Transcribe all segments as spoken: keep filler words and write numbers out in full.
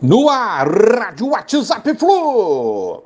No ar, Rádio WhatsApp Flu.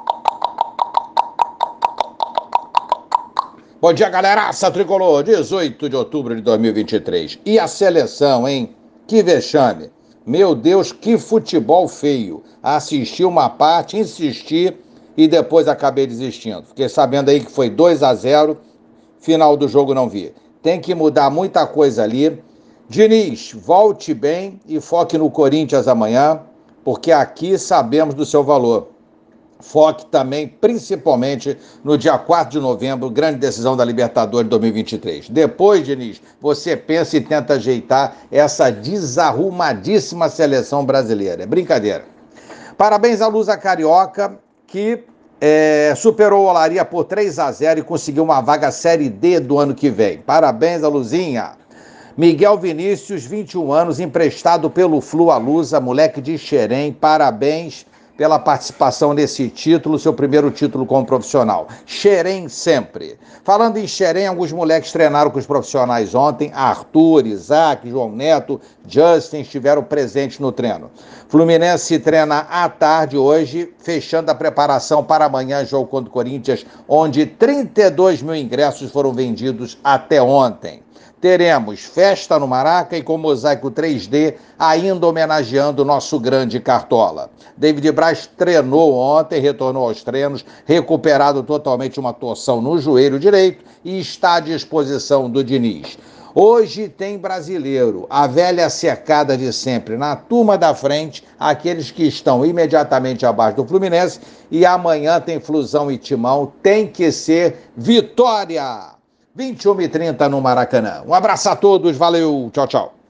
Bom dia, galeraça tricolor, dezoito de outubro de dois mil e vinte e três. E a seleção, hein? Que vexame. Meu Deus, que futebol feio. Assisti uma parte, insisti e depois acabei desistindo. Fiquei sabendo aí que foi dois a zero, final do jogo não vi. Tem que mudar muita coisa ali. Diniz, volte bem e foque no Corinthians amanhã, porque aqui sabemos do seu valor. Foque também, principalmente, no dia quatro de novembro, grande decisão da Libertadores dois mil e vinte e três. Depois, Diniz, você pensa e tenta ajeitar essa desarrumadíssima seleção brasileira. É brincadeira. Parabéns à Lusa Carioca, que é, superou o Olaria por três a zero e conseguiu uma vaga Série D do ano que vem. Parabéns à Luzinha. Miguel Vinícius, vinte e um anos, emprestado pelo Flu à Lusa, moleque de Xerém. Parabéns pela participação nesse título, seu primeiro título como profissional. Xerém sempre. Falando em Xerém, alguns moleques treinaram com os profissionais ontem. Arthur, Isaac, João Neto, Justin estiveram presentes no treino. Fluminense treina à tarde hoje, fechando a preparação para amanhã, jogo contra o Corinthians, onde trinta e dois mil ingressos foram vendidos até ontem. Teremos festa no Maraca e com mosaico três D, ainda homenageando o nosso grande Cartola. David Braz treinou ontem, retornou aos treinos, recuperado totalmente uma torção no joelho direito e está à disposição do Diniz. Hoje tem brasileiro, a velha secada de sempre, na turma da frente, aqueles que estão imediatamente abaixo do Fluminense, e amanhã tem Flusão e Timão, tem que ser vitória! vinte e uma e trinta no Maracanã. Um abraço a todos, valeu, tchau, tchau.